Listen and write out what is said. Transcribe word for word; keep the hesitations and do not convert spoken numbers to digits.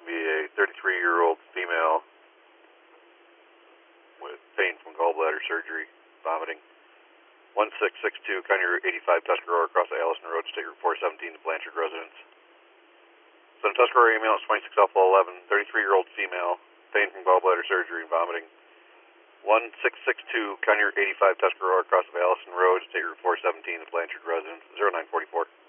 be a thirty-three-year-old female with pain from gallbladder surgery, vomiting. one six six two, County Route eighty-five, Tuscarora, across the Allison Road, State Route four seventeen, to Blanchard residence. So in Tuscarora, ambulance twenty-six Alpha eleven, thirty-three-year-old female, pain from gallbladder surgery and vomiting. one six six two, County Route eighty-five, Tuscarora, across the Allison Road, State Route four seventeen, to Blanchard residence, zero nine four four.